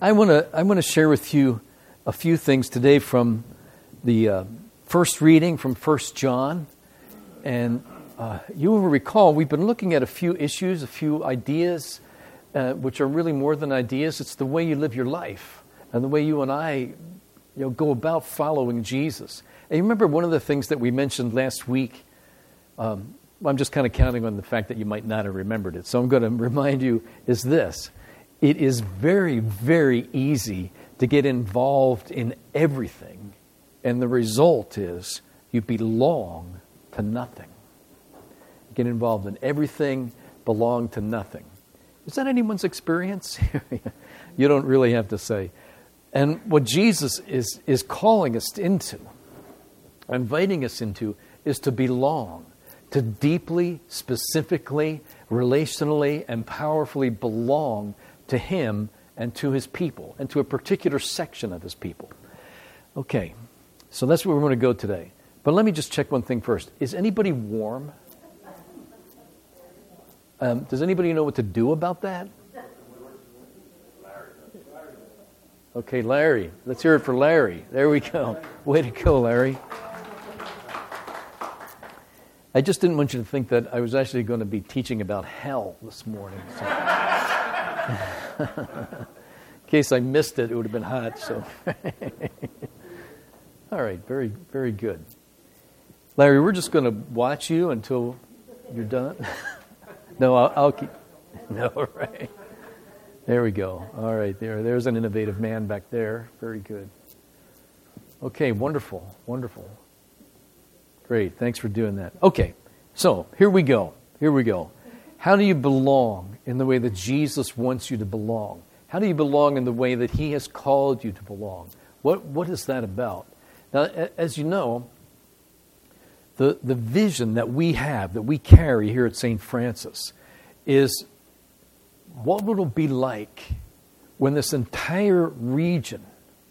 I want to share with you a few things today from the first reading from 1 John. And you will recall we've been looking at a few issues, a few ideas, which are really more than ideas. It's the way you live your life and the way you and I go about following Jesus. And you remember one of the things that we mentioned last week, I'm just kind of counting on the fact that you might not have remembered it. So I'm going to remind you is this. It is very, very easy to get involved in everything. And the result is you belong to nothing. Get involved in everything, belong to nothing. Is that anyone's experience? You don't really have to say. And what Jesus is calling us into, inviting us into, is to belong, to deeply, specifically, relationally, and powerfully belong to Him and to His people, and to a particular section of His people. Okay, so that's where we're going to go today. But let me just check one thing first. Is anybody warm? Does anybody know what to do about that? Okay, Larry. Let's hear it for Larry. There we go. Way to go, Larry. I just didn't want you to think that I was actually going to be teaching about hell this morning. So. In case I missed it, it would have been hot. So, all right, very, very good. Larry, we're just going to watch you until you're done. No, I'll keep. No, right. There we go. All right, there's an innovative man back there. Very good. Okay, wonderful, wonderful. Great, thanks for doing that. Okay, so here we go. Here we go. How do you belong in the way that Jesus wants you to belong? How do you belong in the way that He has called you to belong? What is that about? Now, as you know, the vision that we have, that we carry here at St. Francis, is what would it be like when this entire region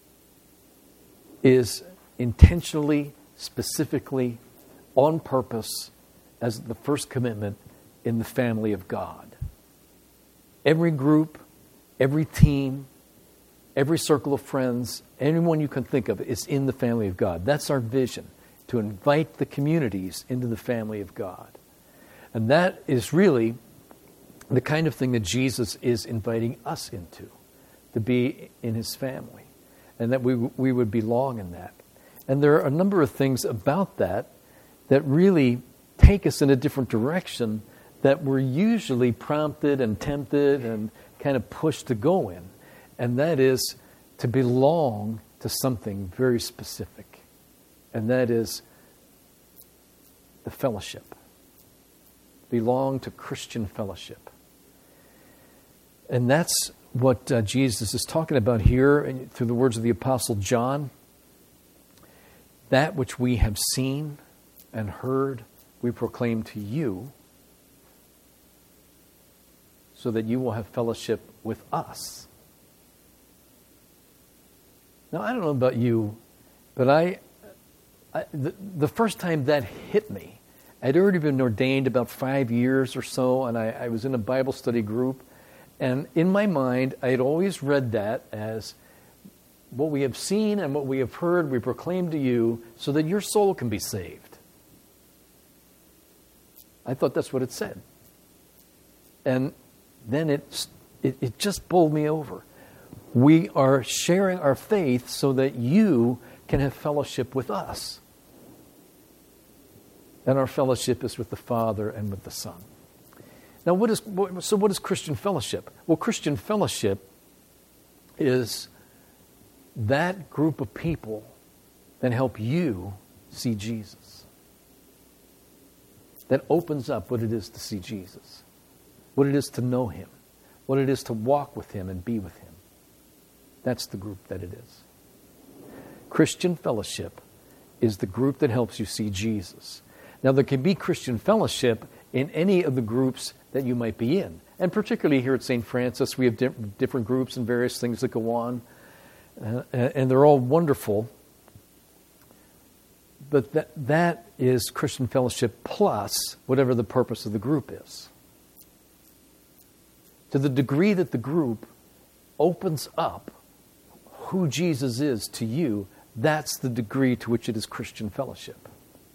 is intentionally, specifically, on purpose, as the first commitment in the family of God. Every group, every team, every circle of friends, anyone you can think of is in the family of God. That's our vision, to invite the communities into the family of God. And that is really the kind of thing that Jesus is inviting us into, to be in His family, and that we would belong in that. And there are a number of things about that really take us in a different direction that we're usually prompted and tempted and kind of pushed to go in. And that is to belong to something very specific. And that is the fellowship. Belong to Christian fellowship. And that's what Jesus is talking about here through the words of the Apostle John. That which we have seen and heard, we proclaim to you, so that you will have fellowship with us. Now, I don't know about you, but the first time that hit me, I'd already been ordained about 5 years or so, and I was in a Bible study group, and in my mind, I had always read that as what we have seen and what we have heard, we proclaim to you, so that your soul can be saved. I thought that's what it said. And then it just bowled me over. We are sharing our faith so that you can have fellowship with us. And our fellowship is with the Father and with the Son. Now, what is Christian fellowship? Well, Christian fellowship is that group of people that help you see Jesus. That opens up what it is to see Jesus. What it is to know Him. What it is to walk with Him and be with Him. That's the group that it is. Christian fellowship is the group that helps you see Jesus. Now, there can be Christian fellowship in any of the groups that you might be in. And particularly here at St. Francis, we have different groups and various things that go on. And they're all wonderful. But that is Christian fellowship plus whatever the purpose of the group is. To the degree that the group opens up who Jesus is to you, that's the degree to which it is Christian fellowship.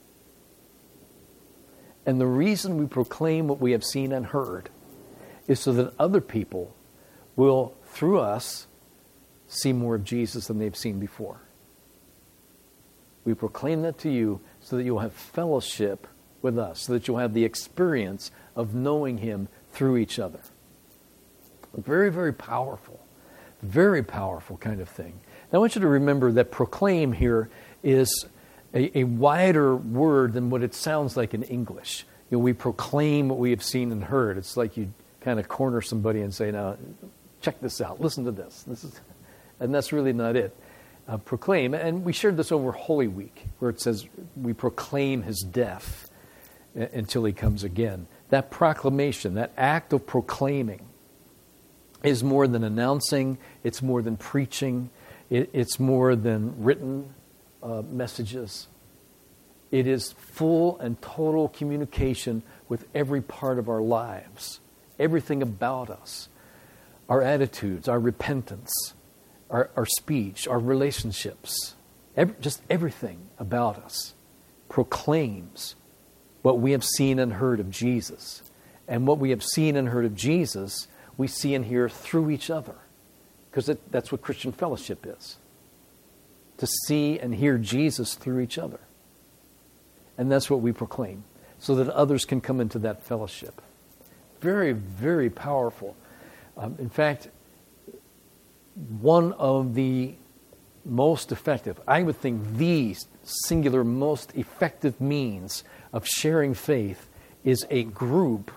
And the reason we proclaim what we have seen and heard is so that other people will, through us, see more of Jesus than they've seen before. We proclaim that to you so that you'll have fellowship with us, so that you'll have the experience of knowing Him through each other. Very, very powerful kind of thing. Now I want you to remember that proclaim here is a wider word than what it sounds like in English. We proclaim what we have seen and heard. It's like you kind of corner somebody and say, now, check this out. Listen to this. And that's really not it. Proclaim, and we shared this over Holy Week, where it says we proclaim His death until He comes again. That proclamation, that act of proclaiming, is more than announcing. It's more than preaching. It's more than written messages. It is full and total communication with every part of our lives, everything about us, our attitudes, our repentance, our speech, our relationships, just everything about us proclaims what we have seen and heard of Jesus. And what we have seen and heard of Jesus, we see and hear through each other. Because that's what Christian fellowship is. To see and hear Jesus through each other. And that's what we proclaim, so that others can come into that fellowship. Very, very powerful. In fact, one of the most effective, I would think the singular most effective means of sharing faith is a group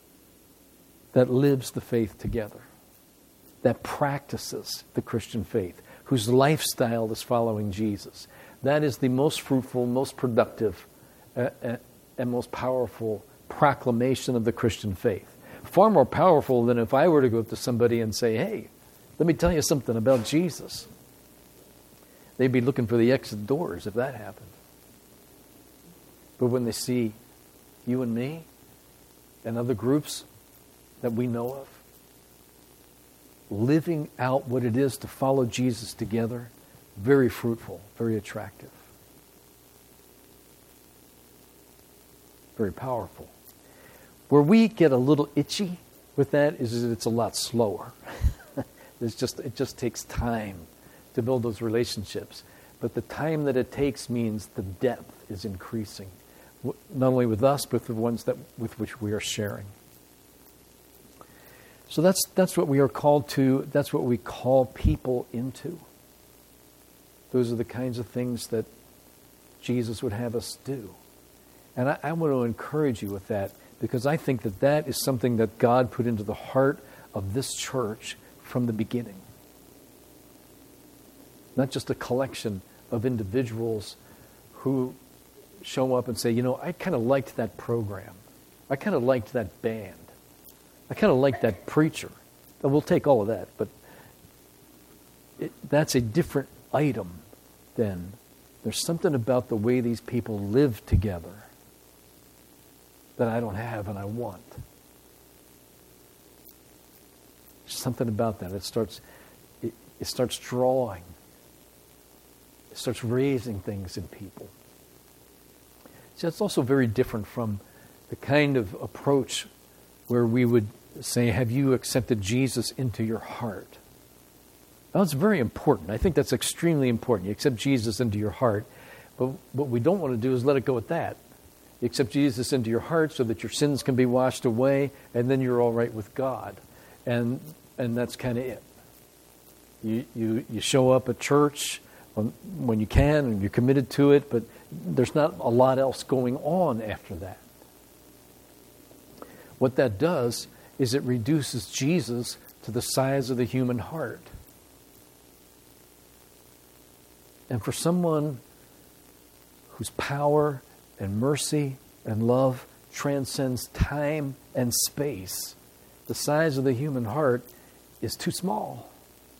that lives the faith together, that practices the Christian faith, whose lifestyle is following Jesus. That is the most fruitful, most productive, and most powerful proclamation of the Christian faith. Far more powerful than if I were to go up to somebody and say, hey, let me tell you something about Jesus. They'd be looking for the exit doors if that happened. But when they see you and me and other groups that we know of, living out what it is to follow Jesus together, very fruitful, very attractive. Very powerful. Where we get a little itchy with that is that it's a lot slower. It just takes time to build those relationships. But the time that it takes means the depth is increasing. Not only with us, but the ones with which we are sharing. So that's what we are called to. That's what we call people into. Those are the kinds of things that Jesus would have us do. And I want to encourage you with that, because I think that is something that God put into the heart of this church from the beginning. Not just a collection of individuals who show up and say, I kind of liked that program. I kind of liked that band. I kind of liked that preacher. And we'll take all of that, but that's a different item than there's something about the way these people live together that I don't have and I want. There's something about that. It starts drawing. It starts raising things in people. See, that's also very different from the kind of approach where we would say, have you accepted Jesus into your heart? Well, it's very important. I think that's extremely important. You accept Jesus into your heart. But what we don't want to do is let it go at that. You accept Jesus into your heart so that your sins can be washed away, and then you're all right with God. And that's kind of it. You show up at church when you can, and you're committed to it, but there's not a lot else going on after that. What that does is it reduces Jesus to the size of the human heart. And for someone whose power and mercy and love transcends time and space, the size of the human heart is too small.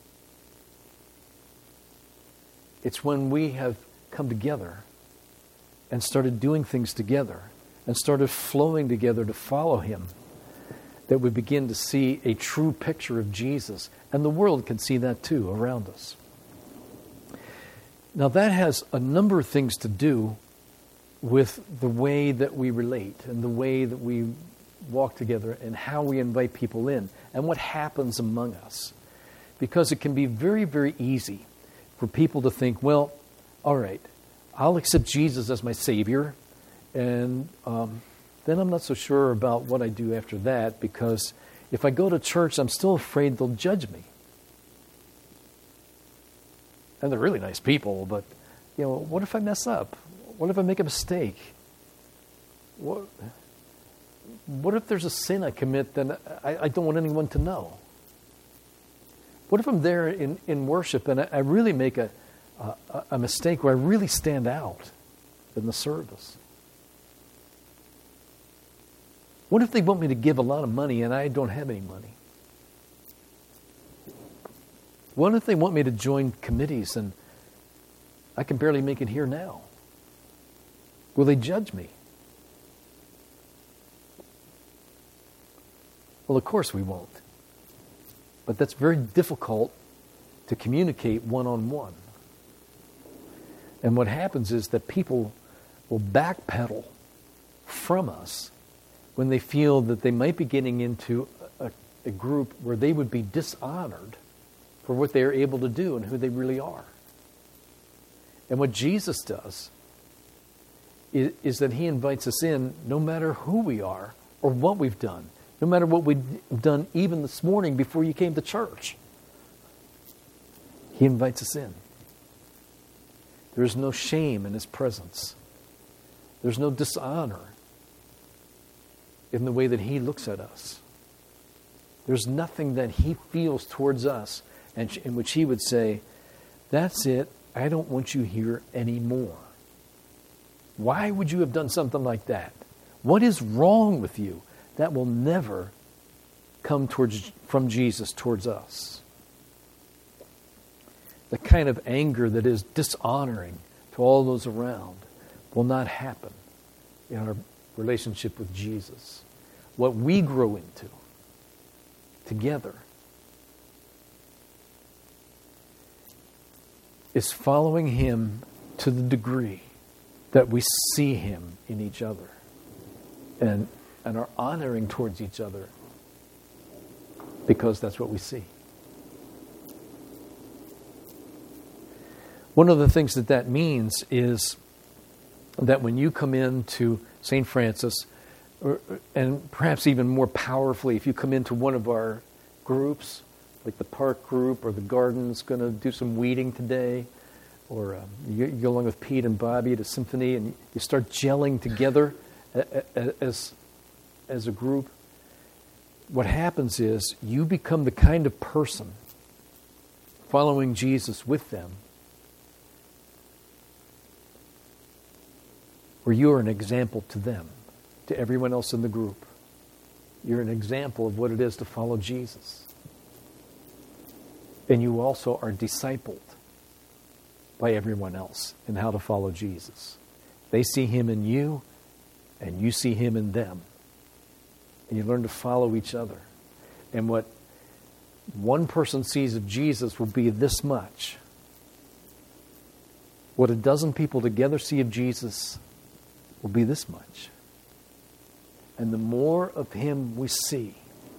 It's when we have come together and started doing things together and started flowing together to follow Him that we begin to see a true picture of Jesus. And the world can see that too around us. Now that has a number of things to do with the way that we relate and the way that we walk together and how we invite people in and what happens among us. Because it can be very, very easy for people to think, well, all right, I'll accept Jesus as my Savior, and then I'm not so sure about what I do after that, because if I go to church, I'm still afraid they'll judge me. And they're really nice people, but what if I mess up? What if I make a mistake? What if there's a sin I commit that I don't want anyone to know? What if I'm there in worship and I really make a mistake where I really stand out in the service? What if they want me to give a lot of money and I don't have any money? What if they want me to join committees and I can barely make it here now? Will they judge me? Well, of course we won't. But that's very difficult to communicate one-on-one. And what happens is that people will backpedal from us when they feel that they might be getting into a group where they would be dishonored for what they are able to do and who they really are. And what Jesus does is that he invites us in no matter who we are or what we've done, no matter what we've done even this morning before you came to church. He invites us in. There is no shame in his presence. There's no dishonor in the way that he looks at us. There's nothing that he feels towards us and in which he would say, that's it, I don't want you here anymore. Why would you have done something like that? What is wrong with you? That will never come from Jesus towards us. The kind of anger that is dishonoring to all those around will not happen in our relationship with Jesus. What we grow into together is following him to the degree that we see him in each other and are honoring towards each other because that's what we see. One of the things that means is that when you come into St. Francis, and perhaps even more powerfully, if you come into one of our groups, like the park group or the garden's going to do some weeding today, or you go along with Pete and Bobby to symphony and you start gelling together as a group, what happens is you become the kind of person following Jesus with them where you are an example to them, to everyone else in the group. You're an example of what it is to follow Jesus. And you also are discipled by everyone else in how to follow Jesus. They see him in you, and you see him in them. And you learn to follow each other. And what one person sees of Jesus will be this much. What a dozen people together see of Jesus will be this much. And the more of him we see,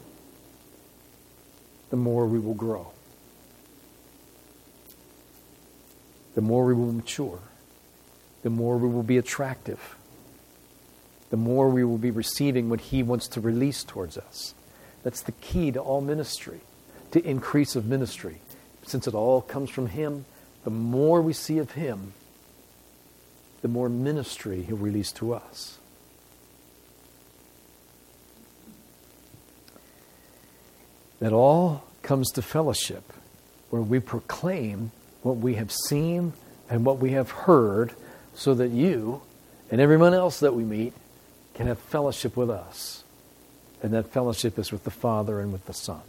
the more we will grow. The more we will mature. The more we will be attractive. The more we will be receiving what he wants to release towards us. That's the key to all ministry, to increase of ministry. Since it all comes from him, the more we see of him, the more ministry he'll release to us. That all comes to fellowship, where we proclaim what we have seen and what we have heard, so that you and everyone else that we meet can have fellowship with us. And that fellowship is with the Father and with the Son.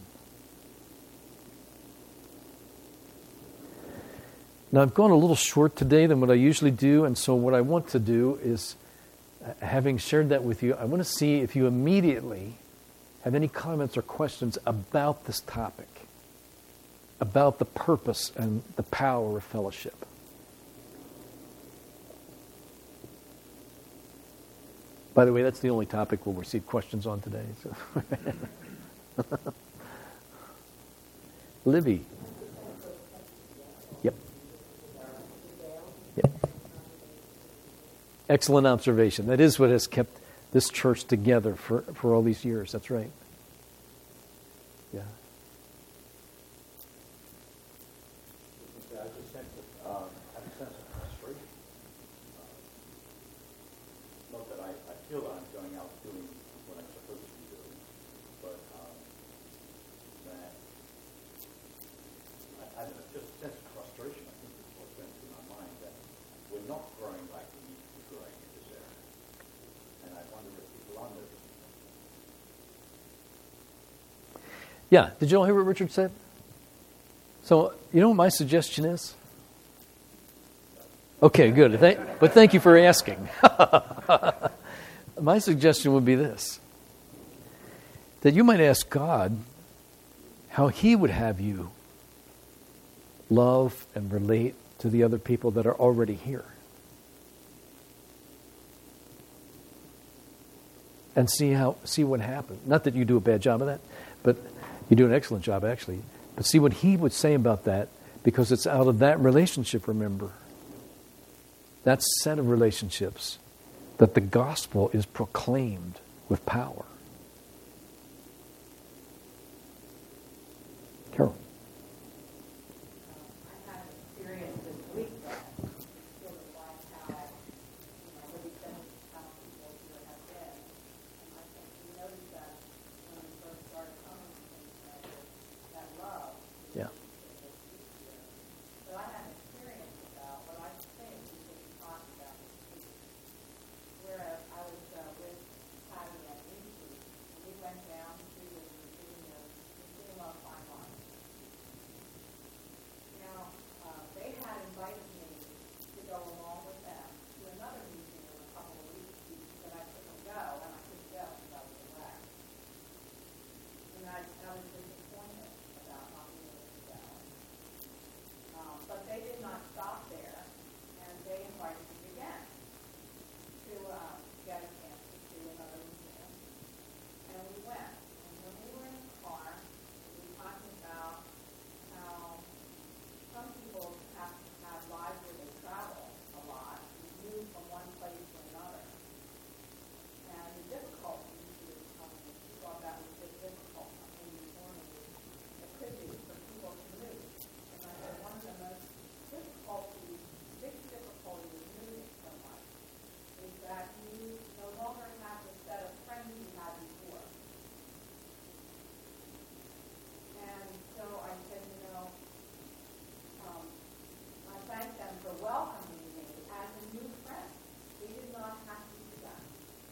Now, I've gone a little short today than what I usually do, and so what I want to do is, having shared that with you, I want to see if you immediately have any comments or questions about this topic, about the purpose and the power of fellowship. By the way, that's the only topic we'll receive questions on today. So. Libby. Yep. Yep. Excellent observation. That is what has kept this church together for all these years. That's right. Yeah. I just sense have a sense of frustration. Not that I feel that I'm going out doing what I'm supposed to be doing, but that I don't know, just a sense of frustration. I think is what's going through my mind, that we're not growing like we need to be growing in this area. And I wonder if people are noticing. Yeah. Did you all hear what Richard said? So, you know what my suggestion is? Okay, good. But thank you for asking. My suggestion would be this. That you might ask God how He would have you love and relate to the other people that are already here. And see what happens. Not that you do a bad job of that, but you do an excellent job, actually. But see what He would say about that, because it's out of that relationship, remember, that set of relationships, that the gospel is proclaimed with power. Carol. I had experience this week that sort of like how, really finished how people here have been. And I think we noticed that when we first started coming, that love. Yeah. So I had an experience about what I think we should be talking about this week. Whereas I was with Patty and Lucy, and we went down to the Museum of Fine Arts. Now, they had invited me to go along with them to another museum in a couple of weeks, but I couldn't go, and I couldn't go because I was away. And I was disappointed about not being able to go. But they did not stop there, and they invited me again to get a chance to see another museum. And we went. And when we were in the car, we were talking about how some people have to have lives where they travel a lot, move from one place to another. And the difficulty she was telling me, she thought that was a bit difficult in the morning. It could be for people to move. And I said one of the most big difficulty with moving so much is that you no longer have the set of friends you had before. And so I said, I thank them for welcoming me as a new friend. We did not have to do that.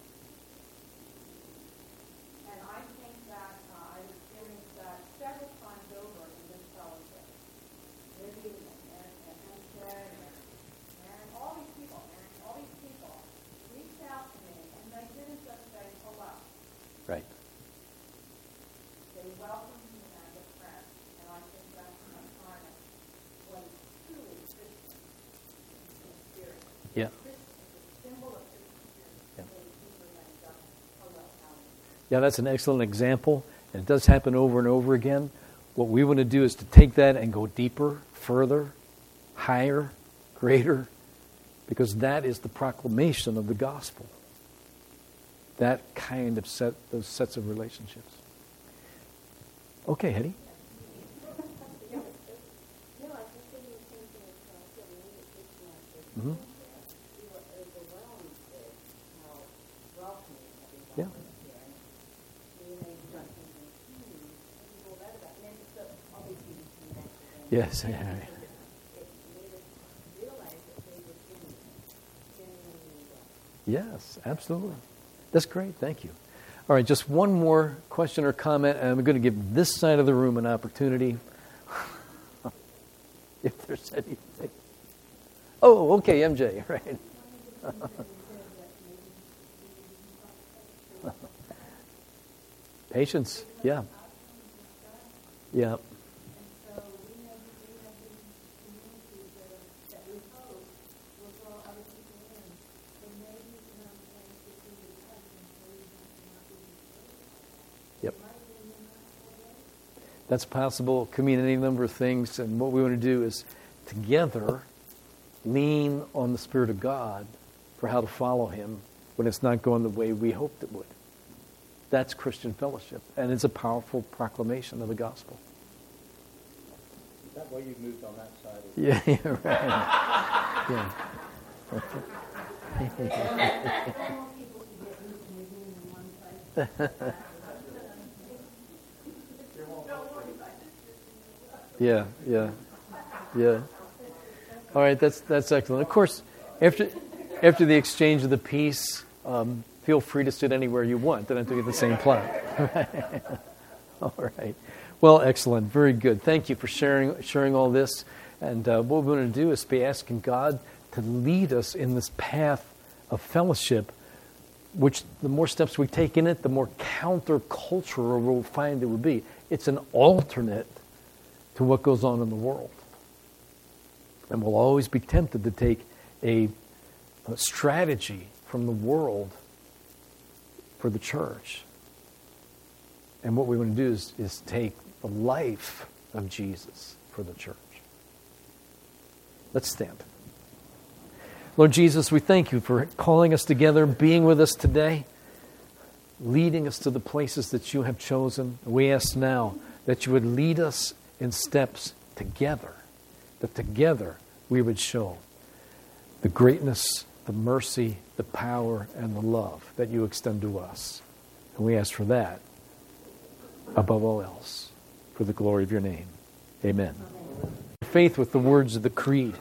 And I think that I've experienced that several times over in this fellowship. Libby and Fred and all these people, reached out to me, and they didn't just say hello. Right. They welcomed me as a friend, and I think that's a sign of what is truly Christian in spirit. Yeah. It's a symbol of Christian spirit. Yeah. It's deeper than just hello, how are you? Yeah, that's an excellent example. And it does happen over and over again. What we want to do is to take that and go deeper, further, higher, greater, because that is the proclamation of the gospel. That kind of those sets of relationships. Okay, Hetty. Mm-hmm. Yeah. Yes. Yes, absolutely. That's great. Thank you. All right, just one more question or comment, and I'm going to give this side of the room an opportunity. If there's anything. Oh, okay, MJ, right. Patience, yeah. Yeah. That's possible. It can mean any number of things. And what we want to do is together lean on the Spirit of God for how to follow Him when it's not going the way we hoped it would. That's Christian fellowship. And it's a powerful proclamation of the gospel. Is that why you moved on that side? Yeah, right. Yeah. Yeah. All right, that's excellent. Of course, after the exchange of the peace, feel free to sit anywhere you want. Don't have to get the same plot. All right. Well, excellent. Very good. Thank you for sharing all this. And what we're going to do is be asking God to lead us in this path of fellowship, which the more steps we take in it, the more countercultural we'll find it will be. It's an alternate to what goes on in the world. And we'll always be tempted to take a strategy from the world for the church. And what we want to do is take the life of Jesus for the church. Let's stand. Lord Jesus, we thank you for calling us together, being with us today, leading us to the places that you have chosen. We ask now that you would lead us in steps together, that together we would show the greatness, the mercy, the power, and the love that you extend to us. And we ask for that above all else, for the glory of your name. Amen. Faith with the words of the creed.